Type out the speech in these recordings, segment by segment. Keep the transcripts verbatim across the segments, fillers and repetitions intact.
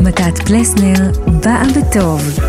מתת פלסנר, באה בטוב.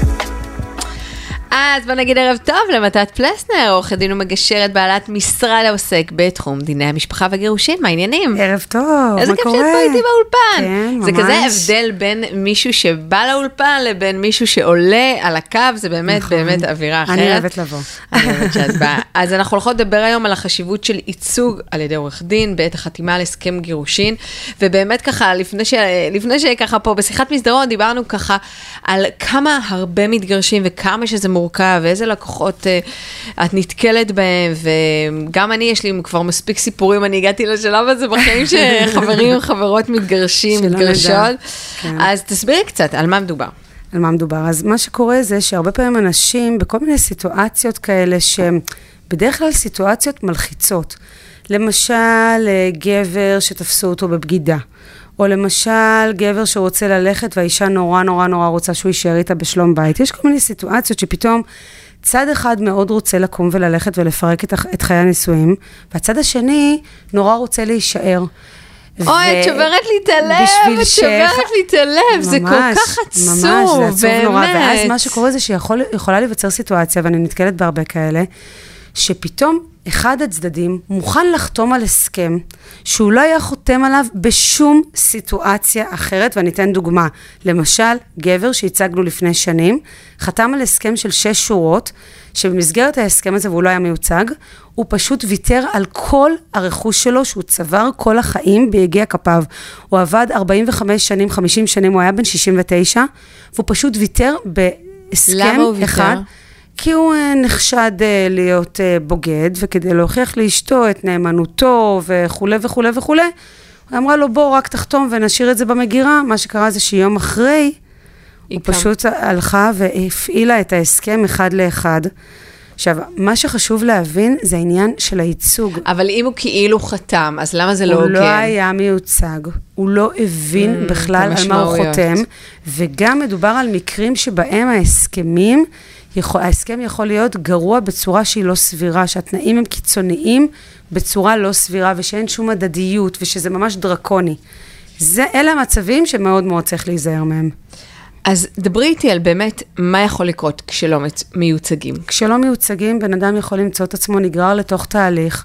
אז בוא נגיד ערב טוב למתת פלסנר, עורכת דין ומגשרת בעלת משרד העוסק בתחום דיני המשפחה והגירושין, מה העניינים? ערב טוב, מה קורה? איזה כיף שאת פה איתי באולפן. כן, ממש. זה כזה הבדל בין מישהו שבא לאולפן לבין מישהו שעולה על הקו, זה באמת נכון. באמת אווירה אחרת. אני אוהבת לבוא. אני אוהבת שאת באה. אז אנחנו הולכות לדבר היום על החשיבות של ייצוג על ידי עורך דין, בעת החתימה על הסכם גירושין, ובאמת ככה, לפני, ש... לפני שככה פה בשיחת מסדרון, דיברנו ככה על כמה הרבה מתגרשים וכמה שזה מורכב, ואיזה לקוחות uh, את נתקלת בהם, וגם אני, יש לי כבר מספיק סיפורים, אני הגעתי לשלב הזה בחיים שחברים וחברות מתגרשים, מתגרשות. כן. אז תסבירי קצת, על מה מדובר? על מה מדובר? אז מה שקורה זה שהרבה פעמים אנשים, בכל מיני סיטואציות כאלה, שהן בדרך כלל סיטואציות מלחיצות. למשל, גבר שתפסו אותו בבגידה. או למשל, גבר שרוצה ללכת והאישה נורא נורא נורא רוצה שהוא יישאר איתה בשלום בית. יש כל מיני סיטואציות שפתאום צד אחד מאוד רוצה לקום וללכת ולפרק את, את חיי הנישואים, והצד השני נורא רוצה להישאר. אוי, את שוברת לי את הלב, את שוברת לי את הלב, זה כל כך עצוב, ממש, זה עצוב נורא. ואז מה שקורה זה שיכולה להיווצר סיטואציה, ואני נתקלת בהרבה כאלה, שפתאום אחד הצדדים מוכן לחתום על הסכם, שהוא לא היה חותם עליו בשום סיטואציה אחרת, ואני אתן דוגמה. למשל, גבר שהצגנו לפני שנים, חתם על הסכם של שש שורות, שבמסגרת ההסכם הזה, והוא לא היה מיוצג, הוא פשוט ויתר על כל הרכוש שלו, שהוא צבר כל החיים ביגיע כפיו. הוא עבד ארבעים וחמש שנים, חמישים שנים, הוא היה בן שישים ותשע, והוא פשוט ויתר בהסכם אחד. למה הוא ויתר? כי הוא נחשד להיות בוגד, וכדי להוכיח לאשתו את נאמנותו וכו' וכו' וכו', הוא אמרה לו, בוא רק תחתום ונשאיר את זה במגירה. מה שקרה זה שיום אחרי, הוא פשוט הלכה והפעילה את ההסכם אחד לאחד. עכשיו, מה שחשוב להבין זה העניין של הייצוג. אבל אם הוא כאילו חתם, אז למה זה לא הוגן? הוא לא היה מיוצג, הוא לא הבין mm, בכלל על מה הוא חותם, וגם מדובר על מקרים שבהם ההסכמים, יכול, ההסכם יכול להיות גרוע בצורה שהיא לא סבירה, שהתנאים הם קיצוניים בצורה לא סבירה, ושאין שום הדדיות, ושזה ממש דרקוני. זה, אלה המצבים שמאוד מאוד צריך להיזהר מהם. אז דברי איתי על באמת מה יכול לקרות כשלא מיוצגים. כשלא מיוצגים, בן אדם יכול למצוא את עצמו נגרר לתוך תהליך,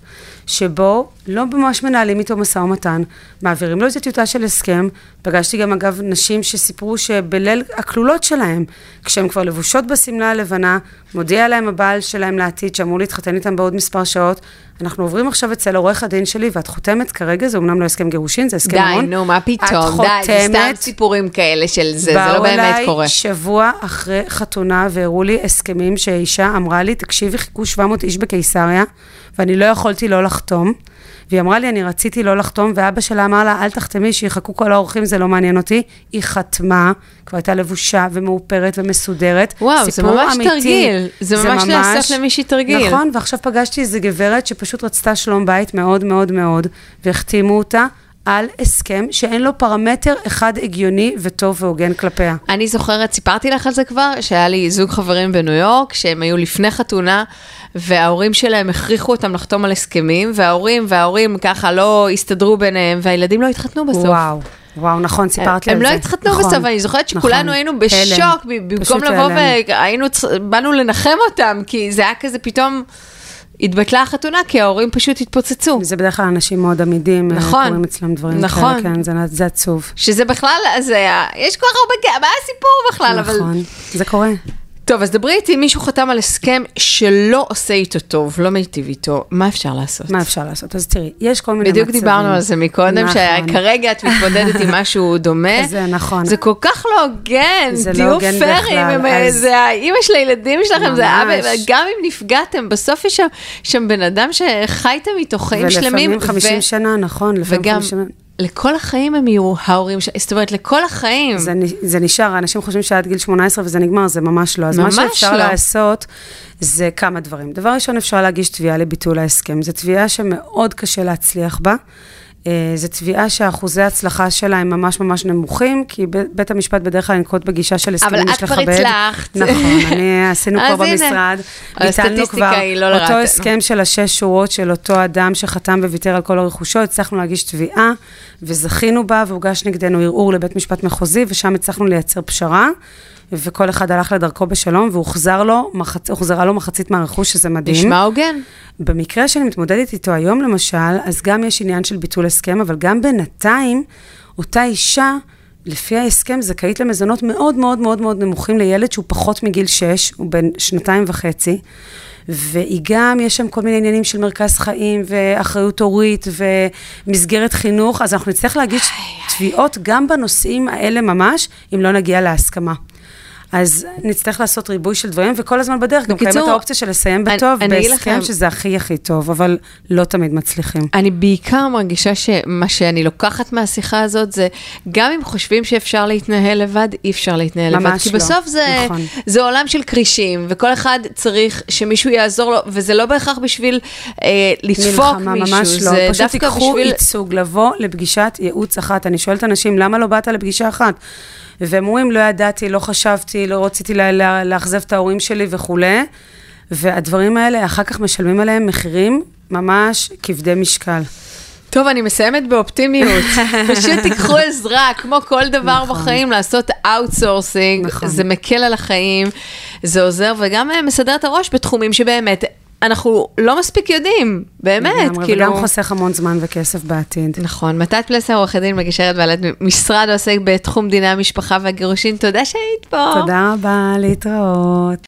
שבו לא ממש מנהלים איתו משא ומתן, מעבירים לו איזו טיוטה של הסכם. פגשתי גם אגב נשים שסיפרו שבליל הכלולות שלהם, כשהם כבר לבושות בסמלה הלבנה, מודיע להם הבעל שלהם לעתיד, שאמור להתחתן איתם בעוד מספר שעות, אנחנו עוברים עכשיו אצל עורך הדין שלי, ואת חותמת כרגע, זה אומנם לא הסכם גירושין, זה הסכם המון. די, נו, מה פתאום? די, זה סתם סיפורים כאלה של זה, זה לא באמת קורה. באו אליי שבוע אחרי חתונה, והראו לי הסכמים שהאישה אמרה לי, תקשיבי, חיכו שבע מאות איש בקיסריה, ואני לא יכולתי לא לחתום, והיא אמרה לי, אני רציתי לא לחתום, ואבא שלה אמר לה, אל תחתמי, שיחכו כל האורחים, זה לא מעניין אותי. היא חתמה, כבר הייתה לבושה ומאופרת ומסודרת. וואו, זה ממש אמיתי, תרגיל. זה, זה ממש לעשות למישהי תרגיל. נכון, ועכשיו פגשתי איזו גברת שפשוט רצתה שלום בית מאוד מאוד מאוד, והחתימו אותה על הסכם שאין לו פרמטר אחד הגיוני וטוב והוגן כלפיה. אני זוכרת, סיפרתי לך על זה כבר, שהיה לי זוג חברים בניו יורק, שהם היו לפני חתונה, וההורים שלהם הכריחו אותם לחתום על הסכמים, וההורים וההורים ככה לא הסתדרו ביניהם, והילדים לא התחתנו בסוף. וואו, וואו, נכון, סיפרת לי על זה. זה. הם לא התחתנו בסוף, ואני זוכרת שכולנו היינו בשוק, במקום לבוא והיינו, באנו לנחם אותם, כי זה היה כזה פתאום התבטלה החתונה, כי ההורים פשוט התפוצצו. זה בדרך כלל אנשים מאוד עמידים, נכון, קוראים אצלם דברים נכון. כאלה, כן, זה, זה עצוב. שזה בכלל, זה, יש כל כך הרבה, מה הסיפור בכלל? נכון, אבל... זה קורה. טוב, אז דברי איתי, מישהו חתם על הסכם שלא עושה איתו טוב, לא מיטיב איתו, מה אפשר לעשות? מה אפשר לעשות? אז תראי, יש כל מיני בדיוק מצבים. בדיוק דיברנו על זה מקודם, נכון. שכרגע את מתמודדת עם משהו דומה. זה נכון. זה כל כך לא הוגן, זה לא הוגן בכלל. אז... זה האמא של הילדים שלכם, זה אבא, גם אם נפגעתם, בסוף יש שם, שם בן אדם שחייתם איתו חיים שלמים. ולפעמים חמישים שנה, נכון. וגם... לכל החיים הם יהיו ההורים, זאת אומרת, לכל החיים. זה, זה נשאר, אנשים חושבים שעד גיל שמונה עשרה וזה נגמר, זה ממש לא. אז ממש מה שאפשר לא. לעשות, זה כמה דברים. דבר ראשון, אפשר להגיש תביעה לביטול ההסכם. זו תביעה שמאוד קשה להצליח בה. זו תביעה שהאחוזי ההצלחה שלה הם ממש ממש נמוכים, כי בית המשפט בדרך כלל ינקוט בגישה של הסכמים יש לכבד. אבל את כבר הצלחת. נכון, אני עשינו כבר במשרד. ביטלנו כבר אותו הסכם של השש שורות של אותו אדם שחתם וויתר על כל הרכושו, הצלחנו להגיש תביעה, וזכינו בה, והוגש נגדנו ערעור לבית משפט מחוזי, ושם הצלחנו לייצר פשרה, וכל אחד הלך לדרכו בשלום, והוחזר לו, הוחזרה לו מחצית מהרכוש, שזה מדהים. נשמע הוגן. במקרה שאני מתמודדת איתו היום, למשל, אז גם יש עניין של ביטול הסכם, אבל גם בינתיים, אותה אישה, לפי ההסכם, זכאית למזונות מאוד מאוד מאוד מאוד נמוכים לילד, שהוא פחות מגיל שש, הוא בן שנתיים וחצי, והיא גם, יש שם כל מיני עניינים של מרכז חיים, ואחריות הורית, ומסגרת חינוך, אז אנחנו נצטרך להגיש תביעות גם בנושאים האלה ממש, אם לא נגיע להסכמה. אז נצטרך לעשות ריבוי של דברים, וכל הזמן בדרך גם קיימת האופציה של לסיים בטוב, בהסכם שזה הכי הכי טוב, אבל לא תמיד מצליחים. אני בעיקר מרגישה שמה שאני לוקחת מהשיחה הזאת, זה גם אם חושבים שאפשר להתנהל לבד, אי אפשר להתנהל לבד. כי בסוף זה עולם של קרישים, וכל אחד צריך שמישהו יעזור לו, וזה לא בהכרח בשביל לדפוק מישהו. ממש לא, פשוט תיקחו ייצוג, לבוא לפגישת ייעוץ אחת. אני שואלת אנשים, למה לא באת לפגישה אחת? והם אומרים, לא ידעתי, לא חשבתי, לא רציתי לה, לה, לאכזב את ההורים שלי וכו'. והדברים האלה, אחר כך משלמים עליהם מחירים ממש כבדי משקל. טוב, אני מסיימת באופטימיות. פשוט תיקחו עזרה, כמו כל דבר נכון. בחיים, לעשות אאוטסורסינג. נכון. זה מקל על החיים, זה עוזר, וגם מסדר את הראש בתחומים שבאמת אנחנו לא מספיק יודעים, באמת. כאילו... וגם חוסך המון זמן וכסף בעתיד. נכון. מתת פלסר, עורכת דין, מגישרת בעלת משרד עוסק בתחום דיני המשפחה והגירושין. תודה שהיית פה. תודה רבה, להתראות.